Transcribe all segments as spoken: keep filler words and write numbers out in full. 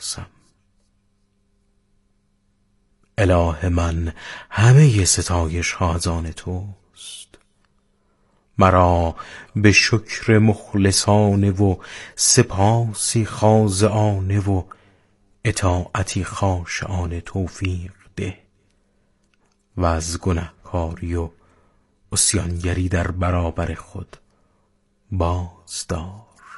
بپرسم. اله من همه ستایش ها از آن توست، مرا به شکر مخلصانه و سپاسی خاضعانه و اطاعتی خاشعانه توفیق ده و از گنهکاری و عصیانگری در برابر خود بازدار.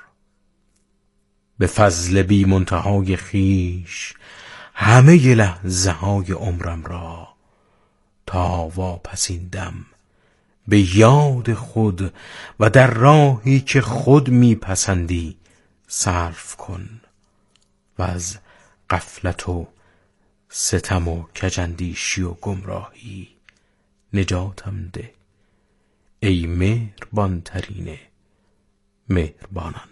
به فضل بی منتهای خویش همه لحظه های عمرم را تا واپسیندم به یاد خود و در راهی که خود میپسندی صرف کن و از غفلت و ستم و کجندیشی و گمراهی نجاتم ده ای مهربان ترین مهربانان.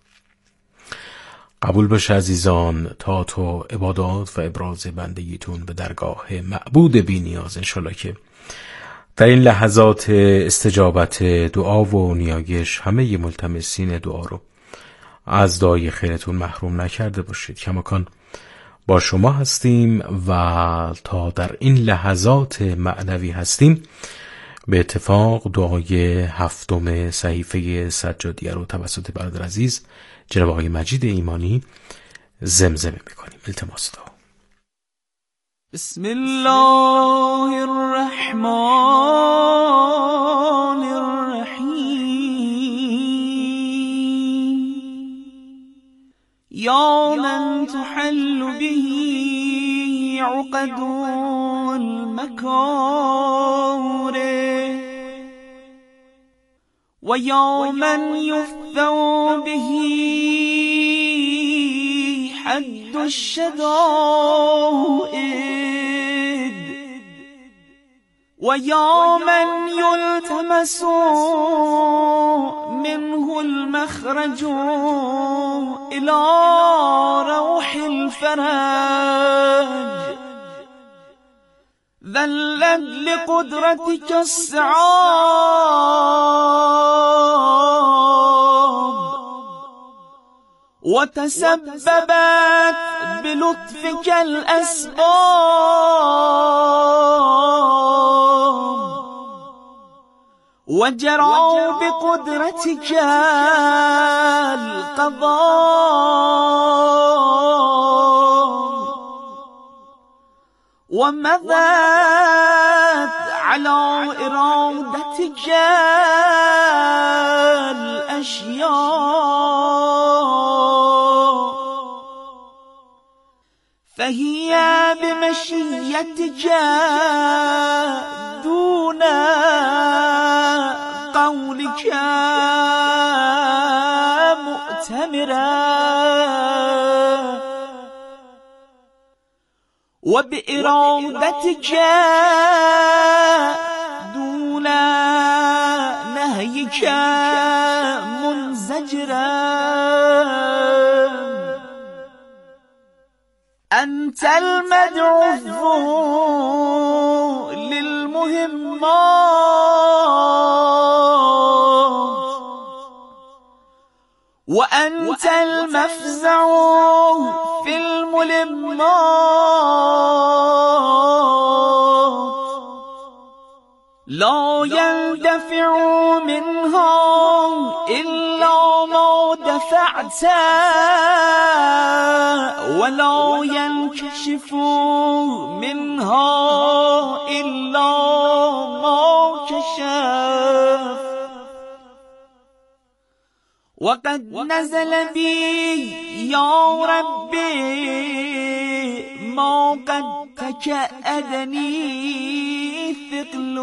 قبول باشه عزیزان طاعت و عبادات و ابراز بندگیتون به درگاه معبود بی نیاز، انشالله که در این لحظات استجابت دعا و نیایش همه ملتمسین دعا رو از دعای خیرتون محروم نکرده باشید. کماکان با شما هستیم و تا در این لحظات معنوی هستیم به اتفاق دعای هفتم صحیفه سجادیه رو توسط برادر عزیز جناب آقای مجید ایمانی زمزمه میکنیم. التماس دعا. بسم الله الرحمن الرحیم یا من تحل به عقد المکاره و یا من یفضع به حد الشدائد و یا من یلتمس منه المخرج الى روح الفرج ذلت لقدرتك الصعاب وتسببت بلطفك الأسباب وجرى بقدرتك القضاء ومضت على إرادتك الأشياء فهي بمشيتك دون قولك مؤتمرا وبإرادتك دون نهيك منزجرا أنت المدعو للمهمات وأنت المفزع في الملمات لا يندفع منها إلا ما دفعت ولا ينكشف منها إلا ما كشف وقد نزل بي يا ربي ما قد تكأدني ثقل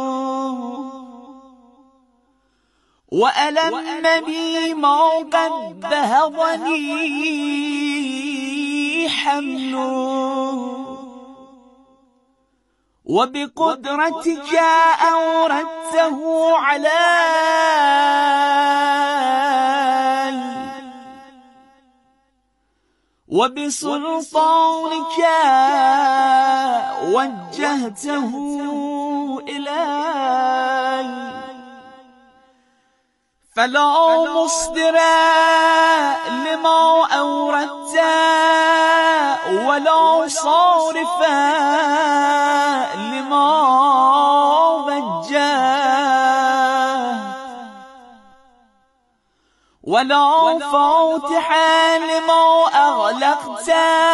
وألم بي ما قد ذهبني حمل وبقدرتك أوردته علي وبسلطانك وجهته إلي فلا مصدر لما أوردت ولا صارفا لما وجهت ولا فاتحا لما أغلقت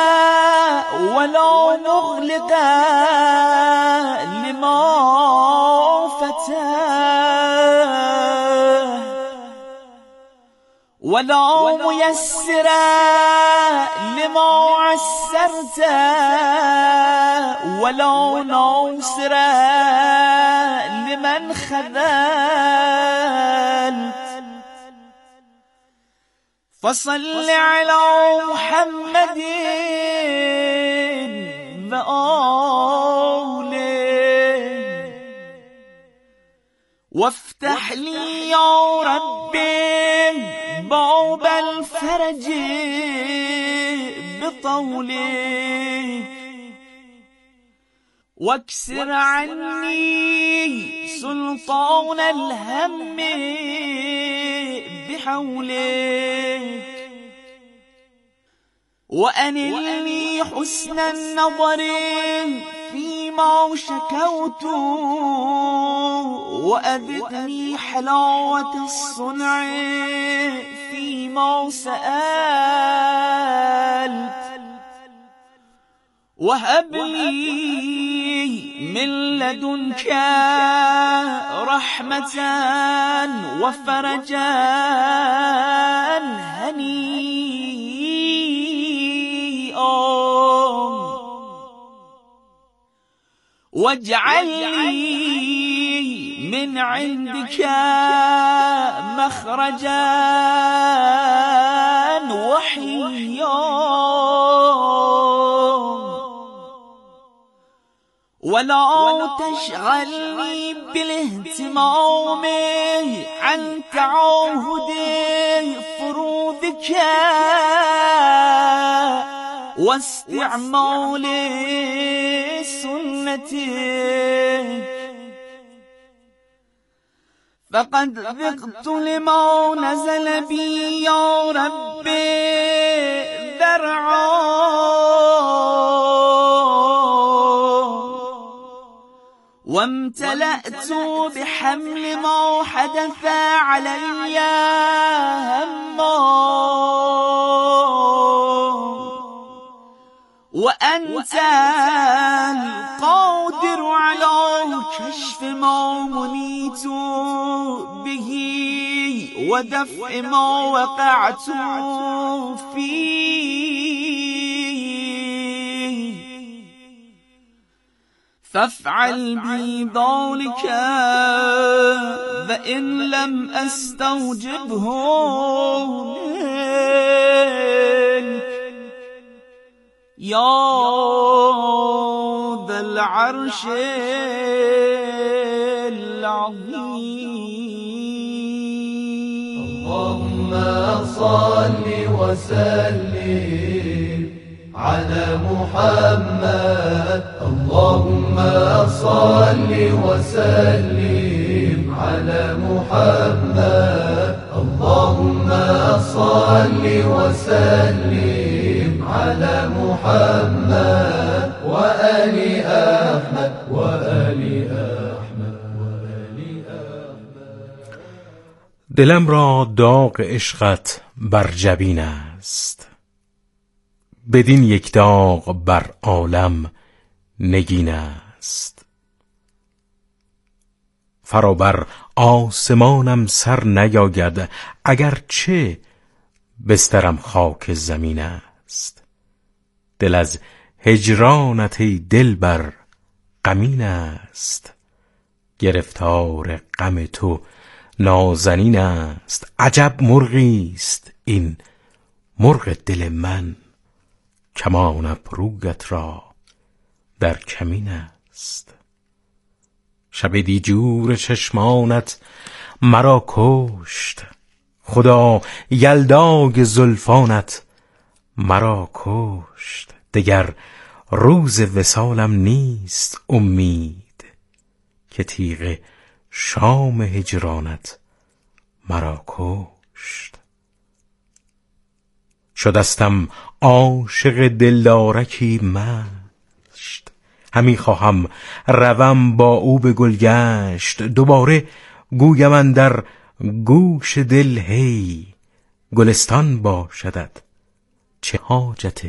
ولا مغلقا لما فتحت ولا ميسرا لما عسرت ولا ناصرا لمن خذلت فصل على محمد وآله وافتح لي يا ربي باب الفرج بطولك واكسر عني سلطان الهم بحولك وأنلني حسن النظر فيما شكوت وأذقني حلاوة الصنع فيما سألت وهب لي من لدنك رحمة وفرجا هنيئا واجعل لي من عندك مخرجا وحيا ولا تشغلني بالاهتمام عن تعاهد فروضك واستعمال سنتك فقد ذقت لما نزل بي يا ربي ذرعا وامتلأت بحمل ما حدث علي هما وأنت القادر على كشف ما منيت به ودفع ما وقعت فيه فافعل بي ذلك فإن لم أستوجبه منك يا ذا العرش العظيم. اللهم صل وسلم على محمد. اللهم صل وسلم على محمد. اللهم صل وسلم على محمد وآل أحمد وآل أحمد وآل أحمد. دلم را داغ عشقت بر جبین است، بدین یک داغ بر عالم نگین است. فرابر آسمانم سر نیاید، اگر چه بسترم خاک زمین است. دل از هجرانت ای دلبر غمین است، گرفتار غم تو نازنین است. عجب مرغی است این مرغ دل من، کمان ابرویت را در کمین است. شب دیجور چشمانت مرا کشت، خدا یلدای زلفانت مرا کشت. دگر روز وصالم نیست امید، که تیغ شام هجرانت مرا کشت. شدستم عاشق دلدارکی مشت. همی خواهم روم با او به گلگشت. دوباره گویم اندر گوش دل هی، گلستان باشدت چه حاجت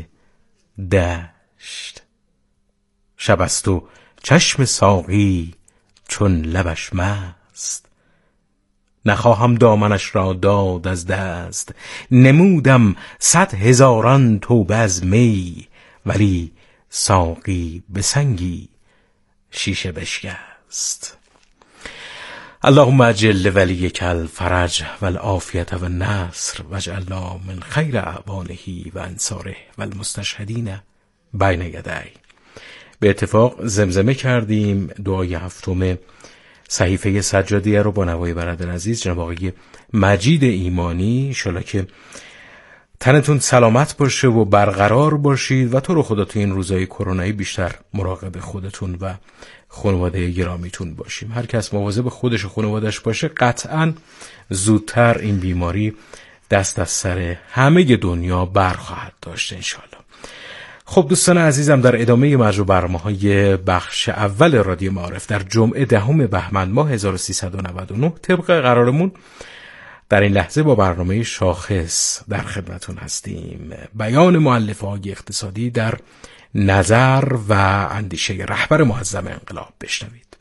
دشت. شب است و چشم ساقی چون لبش مست، نخواهم دامنش را داد از دست. نمودم صد هزاران توبه از می، ولی ساقی به سنگی شیشه بشکست. اللهم اجل ولیک الفرج و العافیت و النصر واجعلنا من خیر اعوانه و انصاره و المستشهدین بین یدی. به اتفاق زمزمه کردیم دعای هفتم صحیفه سجادیه رو با نوای برادر عزیز جناب آقای مجید ایمانی. انشالله که تنتون سلامت باشه و برقرار باشید و تو رو خدا تو این روزهای کرونایی بیشتر مراقب خودتون و خانواده گرامیتون باشیم. هر کس مواظب خودش و خانواده‌اش باشه قطعاً زودتر این بیماری دست از سر همه دنیا برخواهد داشت انشالله. خب دوستان عزیزم، در ادامه مجموع برنامه‌های بخش اول رادیو معارف در جمعه دهم بهمن ماه هزار و سیصد و نود و نه طبق قرارمون در این لحظه با برنامه شاخص در خدمتون هستیم. بیان مؤلفه‌های اقتصادی در نظر و اندیشه رهبر معظم انقلاب بشنوید.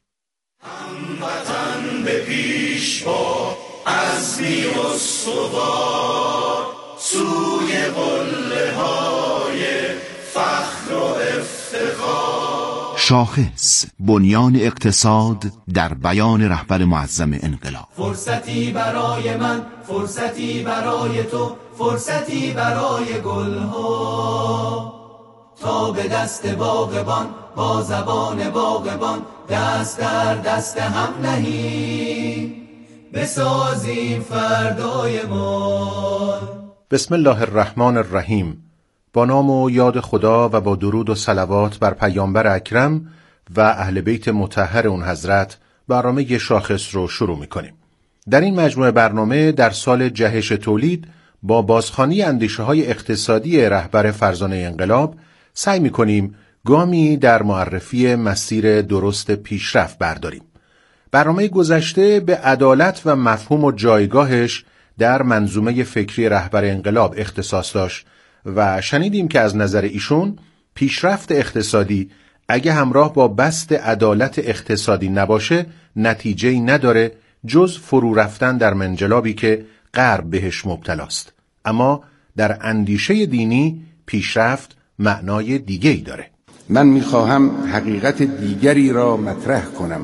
هموطن به پیش با عزمی استوار، سوی قله های فخر و افتخار. شاخص، بنیان اقتصاد در بیان رهبر معظم انقلاب. فرصتی برای من، فرصتی برای تو، فرصتی برای گلها، تا به دست باغبان با زبان باغبان دست در دست هم نهیم، بسازیم فردای ما. بسم الله الرحمن الرحیم. با نام و یاد خدا و با درود و صلوات بر پیامبر اکرم و اهل بیت مطهر اون حضرت برنامه شاخص رو شروع می‌کنیم. در این مجموعه برنامه در سال جهش تولید با بازخوانی اندیشه‌های اقتصادی رهبر فرزانه انقلاب سعی می‌کنیم گامی در معرفی مسیر درست پیشرفت برداریم. برنامه گذشته به عدالت و مفهوم و جایگاهش در منظومه فکری رهبر انقلاب اختصاص داشت و شنیدیم که از نظر ایشون پیشرفت اقتصادی اگه همراه با بسط عدالت اقتصادی نباشه نتیجه‌ای نداره جز فرو رفتن در منجلابی که غرب بهش مبتلاست. اما در اندیشه دینی پیشرفت معنای دیگه‌ای داره. من میخواهم حقیقت دیگری را مطرح کنم.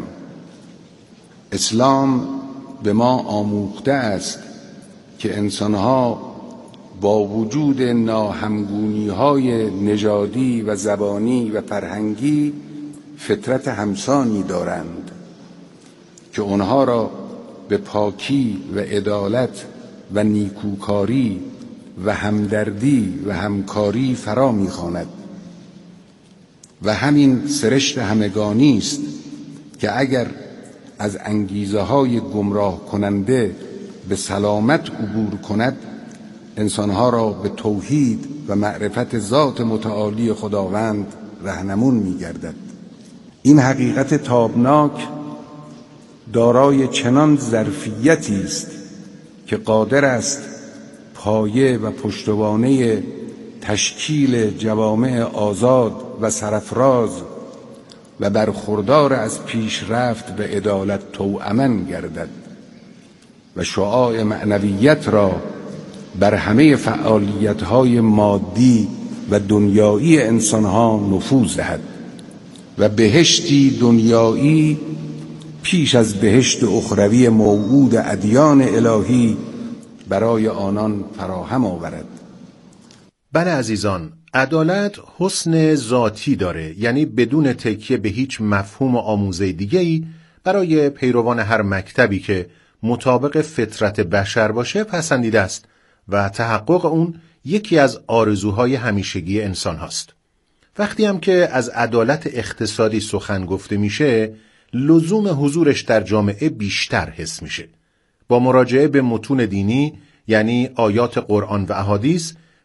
اسلام به ما آموخته است که انسانها با وجود ناهمگونی‌های نژادی و زبانی و فرهنگی فطرت همسانی دارند که آنها را به پاکی و عدالت و نیکوکاری و همدردی و همکاری فرا می‌خواند و همین سرشت همگانی است که اگر از انگیزه‌های گمراه کننده به سلامت عبور کند انسانها را به توحید و معرفت ذات متعالی خداوند راهنمون می‌گردد. این حقیقت تابناک دارای چنان ظرفیتی است که قادر است پایه و پشتوانه تشکیل جوامع آزاد و سرفراز و برخوردار از پیشرفت به عدالت توأمن گردد و شعاع معنویت را بر همه فعالیت‌های مادی و دنیایی انسان‌ها نفوذ دهد و بهشتی دنیایی پیش از بهشت اخروی موعود ادیان الهی برای آنان فراهم آورد. بله عزیزان، عدالت حسن ذاتی داره، یعنی بدون تکیه به هیچ مفهوم و آموزه دیگه‌ای برای پیروان هر مکتبی که مطابق فطرت بشر باشه پسندیده است و تحقق اون یکی از آرزوهای همیشگی انسان هاست. وقتی هم که از عدالت اقتصادی سخن گفته میشه، لزوم حضورش در جامعه بیشتر حس میشه. با مراجعه به متون دینی یعنی آیات قرآن و احادیث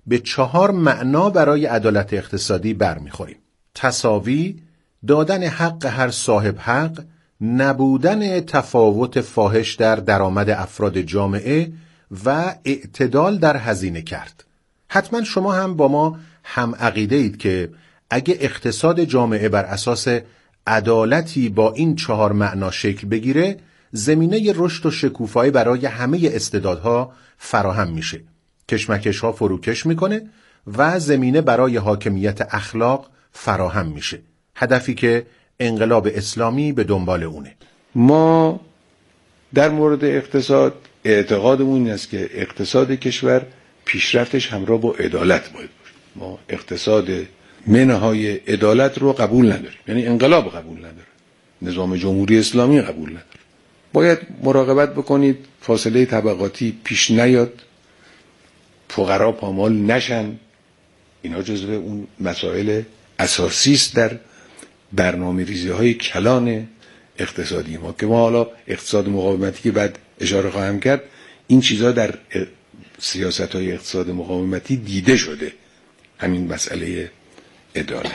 به چهار معنا برای عدالت اقتصادی برمیخوریم: تساوی، دادن حق هر صاحب حق، نبودن تفاوت فاحش در درآمد افراد جامعه و اعتدال در هزینه کرد. حتما شما هم با ما هم عقیده اید که اگه اقتصاد جامعه بر اساس عدالتی با این چهار معنا شکل بگیره، زمینه رشد و شکوفایی برای همه استعدادها فراهم میشه. کشمکش‌ها فروکش میکنه و زمینه برای حاکمیت اخلاق فراهم میشه. هدفی که انقلاب اسلامی به دنبال اونه. ما در مورد اقتصاد اعتقادمون این است که اقتصاد کشور پیشرفتش همراه با عدالت باید باشه. ما اقتصاد منهای عدالت رو قبول نداریم، یعنی انقلاب قبول نداره، نظام جمهوری اسلامی قبول نداره. باید مراقبت بکنید فاصله طبقاتی پیش نیاد، فقرا پامال نشن. اینا جزو اون مسائل اساسی است در برنامه ریزی های کلان اقتصادی ما که ما حالا اقتصاد مقاومتی که بعد اشاره خواهم کرد، این چیزها در سیاست های اقتصاد مقاومتی دیده شده. همین مسئله عدالت،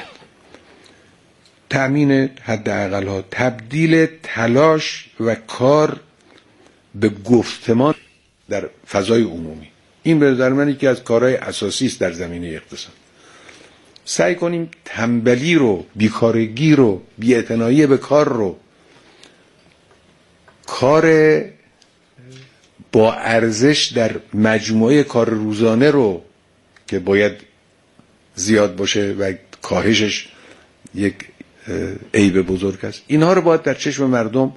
تأمین حداقل ها، تبدیل تلاش و کار به گفتمان در فضای عمومی، این به نظر من یکی از کارهای اساسی است در زمینه اقتصاد. سعی کنیم تنبلی رو، بیکارگی رو، بی‌اعتنایی به کار رو، کار با ارزش در مجموعه کار روزانه رو که باید زیاد باشه و کاهشش یک عیب بزرگ است، اینها رو باید در چشم مردم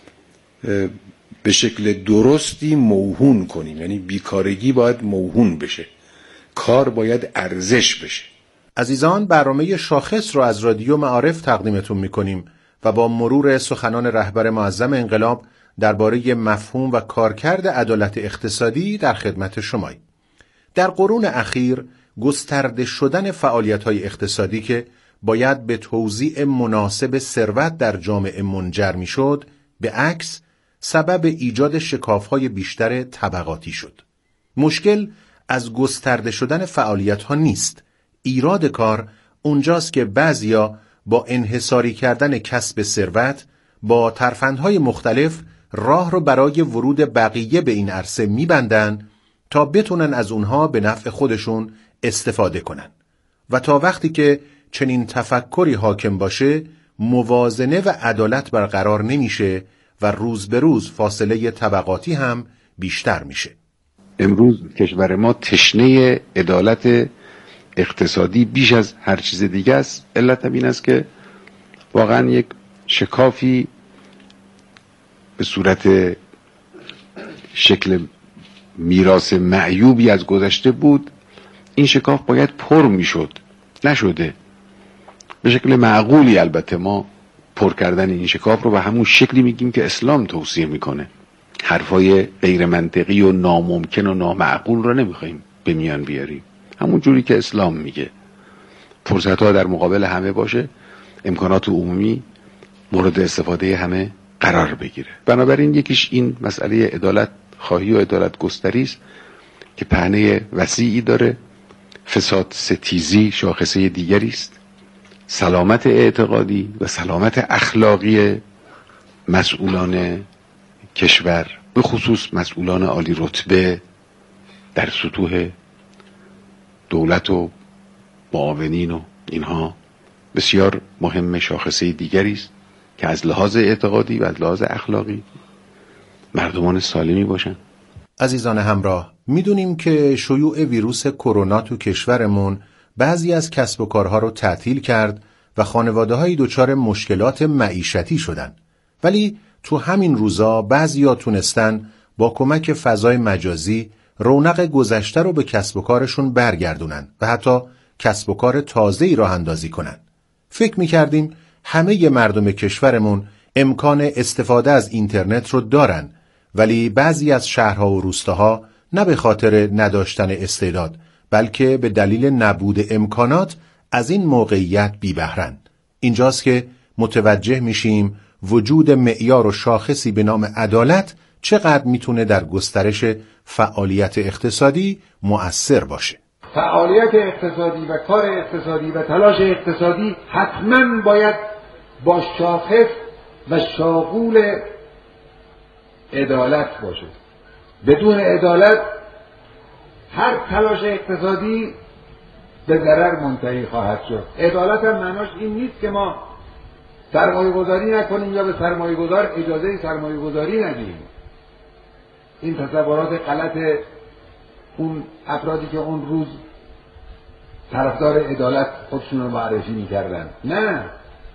به شکل درستی موهون کنیم. یعنی بیکارگی باید موهون بشه، کار باید ارزش بشه. عزیزان، برنامه شاخص رو از رادیو معارف تقدیمتون میکنیم و با مرور سخنان رهبر معظم انقلاب درباره مفهوم و کارکرد عدالت اقتصادی در خدمت شماییم. در قرون اخیر گسترده شدن فعالیت‌های اقتصادی که باید به توزیع مناسب ثروت در جامعه منجر میشد، به عکس سبب ایجاد شکاف‌های بیشتر طبقاتی شد. مشکل از گسترده شدن فعالیت‌ها نیست. ایراد کار اونجاست که بعضیا با انحصاری کردن کسب ثروت با ترفندهای مختلف راه رو برای ورود بقیه به این عرصه میبندن تا بتونن از اونها به نفع خودشون استفاده کنن و تا وقتی که چنین تفکری حاکم باشه موازنه و عدالت برقرار نمیشه و روز به روز فاصله طبقاتی هم بیشتر میشه. امروز کشور ما تشنه عدالت اقتصادی بیش از هر چیز دیگه است. علت این است که واقعا یک شکافی به صورت شکل میراث معیوبی از گذشته بود. این شکاف باید پر میشد، نشده. به شکل معقولی البته ما پر کردن این شکاف رو به همون شکلی میگیم که اسلام توصیه میکنه. حرفای غیر منطقی و ناممکن و نامعقول رو نمیخوایم به میان بیاریم، همون جوری که اسلام میگه. فرصت ها در مقابل همه باشه، امکانات عمومی مورد استفاده همه قرار بگیره. بنابراین یکیش این مسئله عدالت خواهی و عدالت گستری است که پهنه وسیعی داره. فساد ستیزی شاخصه دیگری است. سلامت اعتقادی و سلامت اخلاقی مسئولان کشور، به خصوص مسئولان عالی رتبه در سطوح دولت و معاونین و اینها، بسیار مهم شاخصه دیگری است که از لحاظ اعتقادی و از لحاظ اخلاقی مردمان سالمی باشن. عزیزان همراه، میدونیم که شیوع ویروس کرونا تو کشورمون بعضی از کسب و کارها رو تعطیل کرد و خانواده‌های دچار مشکلات معیشتی شدن. ولی تو همین روزا بعضیا تونستن با کمک فضای مجازی رونق گذشته رو به کسب و کارشون برگردونن و حتی کسب و کار تازه‌ای راه اندازی کنن. فکر می‌کردیم همه مردم کشورمون امکان استفاده از اینترنت رو دارن، ولی بعضی از شهرها و روستاها نه به خاطر نداشتن استعداد بلکه به دلیل نبود امکانات از این موقعیت بی بهرن. اینجاست که متوجه میشیم وجود معیار و شاخصی به نام عدالت چقدر میتونه در گسترش فعالیت اقتصادی مؤثر باشه. فعالیت اقتصادی و کار اقتصادی و تلاش اقتصادی حتما باید با شاخص و شاغول عدالت باشه. بدون عدالت هر تلاش اقتصادی به ضرر منتهی خواهد شد. عدالت هم معناش این نیست که ما سرمایه گذاری نکنیم یا به سرمایه گذار اجازه سرمایه گذاری ندیم. این تصورات غلط اون افرادی که اون روز طرفدار عدالت خودشون رو معرفی می‌کردن. نه،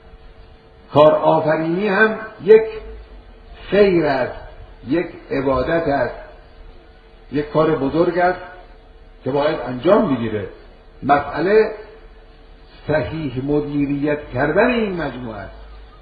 کار آفرینی هم یک خیر است، یک عبادت است، یک کار بزرگ است که باید انجام بگیره. مسئله صحیح مدیریت کردن این مجموعه است.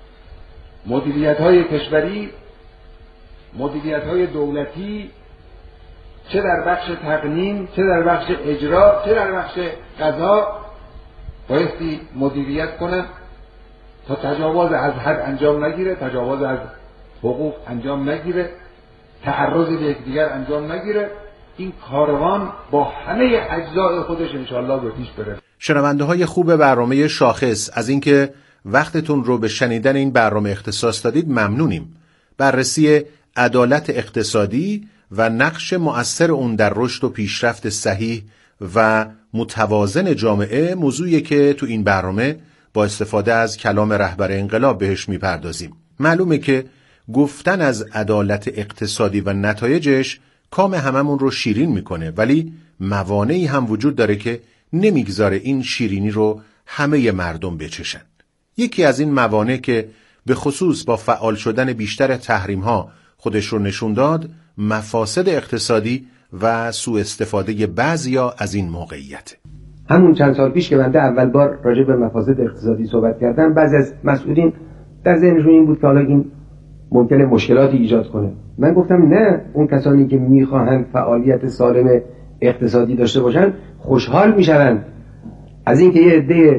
مدیریت های کشوری، مدیریت های دولتی، چه در بخش تقنین، چه در بخش اجرا، چه در بخش قضا، بایستی مدیریت کنن تا تجاوز از حد انجام نگیره، تجاوز از حقوق انجام نگیره، تعرض به یکدیگر انجام نگیره. این کاروان با همه اجزای خودش انشالله به پیش بره. شنونده های خوب برنامه شاخص، از اینکه وقتتون رو به شنیدن این برنامه اختصاص دادید ممنونیم. بررسی عدالت اقتصادی و نقش مؤثر اون در رشد و پیشرفت صحیح و متوازن جامعه موضوعی که تو این برنامه با استفاده از کلام رهبر انقلاب بهش میپردازیم. معلومه که گفتن از عدالت اقتصادی و نتایجش کام هممون رو شیرین میکنه، ولی موانعی هم وجود داره که نمیگذاره این شیرینی رو همه مردم بچشن. یکی از این موانع که به خصوص با فعال شدن بیشتر تحریم ها خودش رو نشون داد، مفاسد اقتصادی و سوء استفاده بعضیا از این موقعیت. همون چند سال پیش که بنده اول بار راجع به مفاسد اقتصادی صحبت کردم، بعضی از مسئولین در ذهنشون این بود که حالا این ممکنه مشکلاتی ایجاد کنه. من گفتم نه، اون کسانی که میخواهند فعالیت سالم اقتصادی داشته باشن خوشحال میشن از اینکه یه عده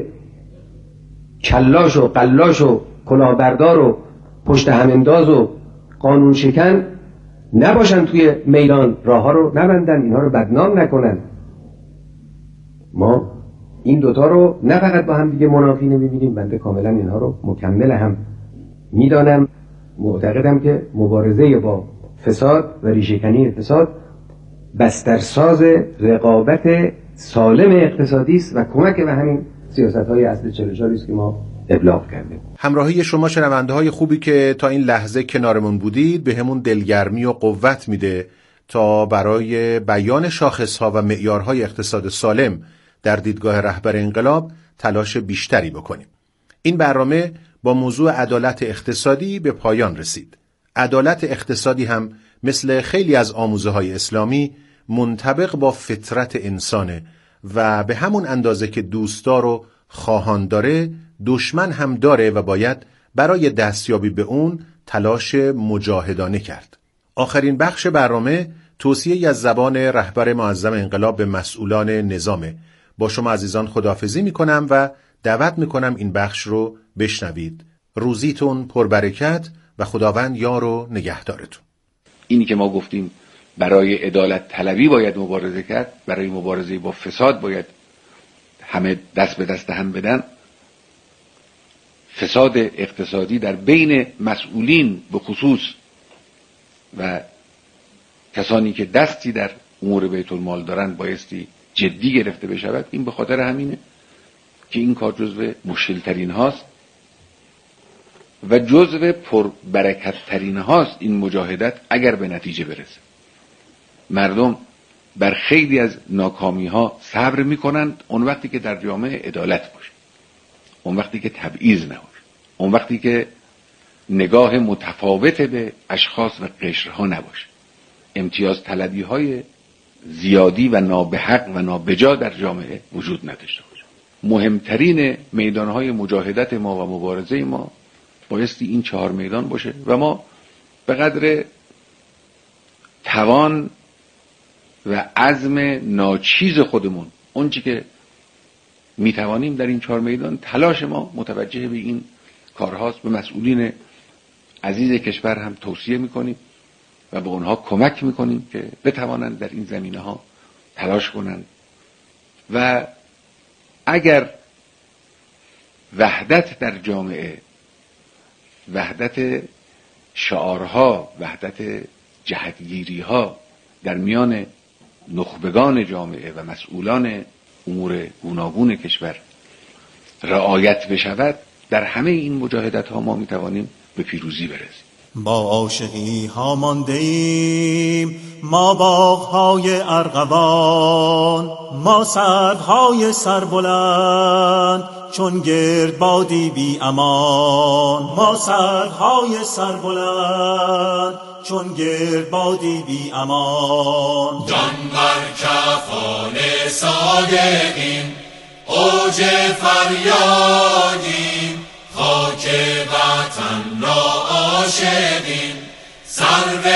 کلاش و قلاش و کلاهبردار و پشت هم انداز و قانون شکن نباشن توی میدان، راه ها رو نبندن، اینها رو بدنام نکنن. ما این دوتا رو نه فقط با هم دیگه منافی نمیبینیم، بنده کاملا اینها رو مکمل هم میدانم. معتقدم که مبارزه با فساد و ریشه‌کنی فساد بسترساز رقابت سالم اقتصادی است و کمک به همین سیاست‌های اصل چهل و چهار است که ما ابلاغ کردیم. همراهی شما شنونده‌های خوبی که تا این لحظه کنارمون بودید به همون دلگرمی و قوت میده تا برای بیان شاخص‌ها و معیارهای اقتصاد سالم در دیدگاه رهبر انقلاب تلاش بیشتری بکنیم. این برنامه با موضوع عدالت اقتصادی به پایان رسید. عدالت اقتصادی هم مثل خیلی از آموزه‌های اسلامی منطبق با فطرت انسانه و به همون اندازه که دوستدار و خواهان داره دشمن هم داره و باید برای دستیابی به اون تلاش مجاهدانه کرد. آخرین بخش برنامه توصیه‌ای از زبان رهبر معظم انقلاب به مسئولان نظامه. با شما عزیزان خداحافظی میکنم و دعوت میکنم این بخش رو بشنوید. روزیتون پربرکت و خداوند یار و نگهدارتون. اینی که ما گفتیم برای عدالت طلبی باید مبارزه کرد، برای مبارزه با فساد باید همه دست به دست هم بدن. فساد اقتصادی در بین مسئولین به خصوص و کسانی که دستی در امور بیت المال دارند بایستی جدی گرفته بشود. این به خاطر همینه که این کار جزو مشکل ترین هاست و جزو پربرکت ترین هاست این مجاهدت اگر به نتیجه برسه. مردم بر خیلی از ناکامی ها صبر می کنند اون وقتی که در جامعه عدالت باشه، اون وقتی که تبعیض نباشه، اون وقتی که نگاه متفاوت به اشخاص و قشرها نباشه، امتیاز طلبی های زیادی و نابحق و نابجا در جامعه وجود نداشته باشه. مهمترین میدانهای مجاهدت ما و مبارزه ما بایستی این چهار میدان باشه و ما به قدر توان و عزم ناچیز خودمون اون چی که میتوانیم در این چهار میدان تلاش ما متوجه به این کارهاست. به مسئولین عزیز کشور هم توصیه میکنیم و به اونها کمک میکنیم که بتوانند در این زمینه ها تلاش کنند و اگر وحدت در جامعه، وحدت شعارها، وحدت جهتگیریها در میان نخبگان جامعه و مسئولان امور گوناگون کشور رعایت بشود، در همه این مجاهدت ها ما می توانیم به پیروزی برسیم. با عاشقی ها مانده ایم ما باغ‌های ارغوان، ما سروهای سربلند چون گرد بادی بی امان، ما سروهای سربلند چون گرد بادی بی امان. جان بر کفان صادقیم اوج فریادیم، خاک وطن را عاشقیم سرو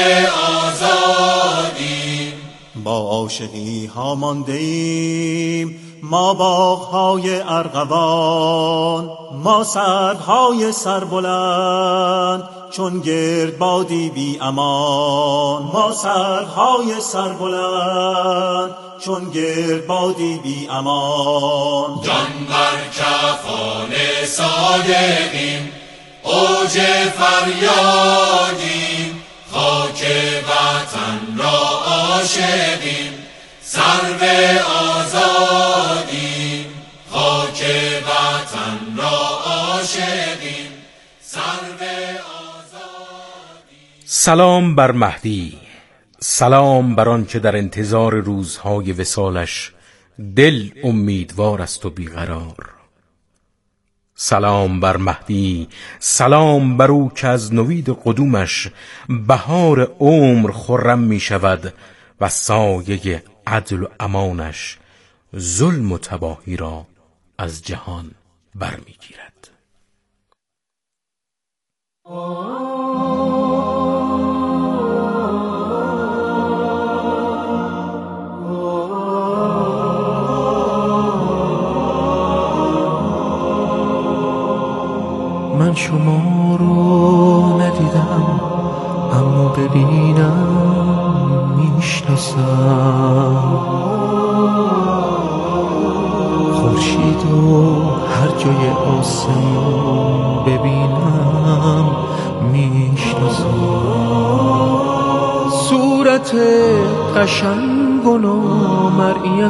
آزادیم. با عاشقی ها مانده ایم ما باغ‌های ارغوان، ما سروهای سربلند چون گرد بادی بی امان، ما سروهای سربلند چون گرد بادی بی امان. جان بر کفان صادقیم اوج فریادیم، خاک وطن را عاشقیم سرو آزادیم، خاک وطن را عاشقیم سرو آزادیم. سلام بر مهدی، سلام بر آن که در انتظار روزهای وصالش دل امیدوار است و بیقرار. سلام بر مهدی، سلام بر او که از نوید قدومش بهار عمر خرم می شود و سایه عدل و امانش ظلم و تباهی را از جهان برمی گیرد. من شما رو ندیدم اما ببینم میشناسم، خورشید و هر جای آسمون ببینم میشناسم، صورت قشنگ و نامرئی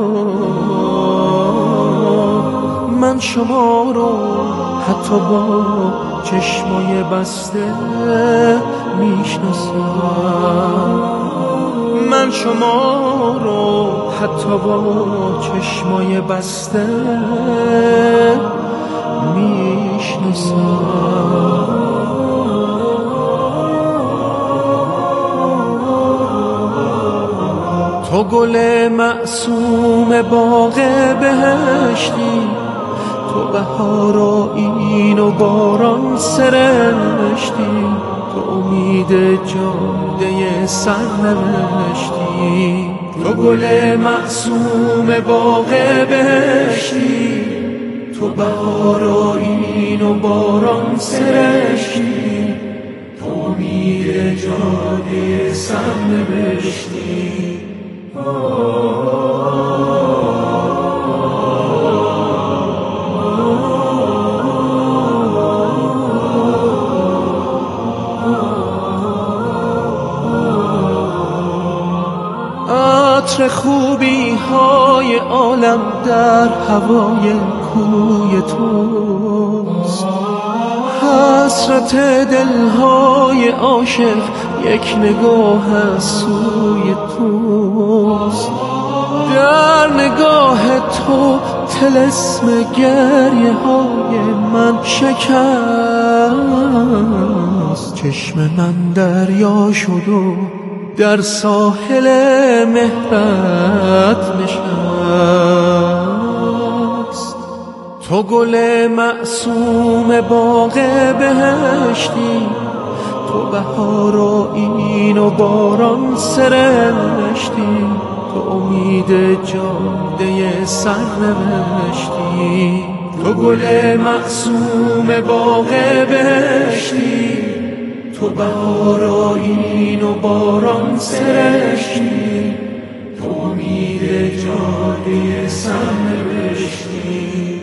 خواب. من شما رو حتی با چشمای بسته میشناسم، من شما رو حتی با چشمای بسته میشناسم. تو گل معصوم باغ بهشتی، تو بهار و این و باران سرشتی، تو امید جاده سرنوشتی. تو گل معصوم باغ بهشتی، تو بهار و این و باران سرشتی، تو امید جاده سرنوشتی. عطر خوبی های عالم در هوای کوی توست، حسرت دلهای عاشق یک نگاه از سوی توست. در نگاه تو طلسم گریه های من شکست، چشم من دریا شد و در ساحل مهرت نشست. تو گل معصوم باغ بهشتی، تو بهار و این و باران سرشتی، تو امید جاده سرنوشتی. تو گل معصوم باغ بهشتی، تو بهار و این و باران سرشتی، تو امید امید جاده سرنوشتی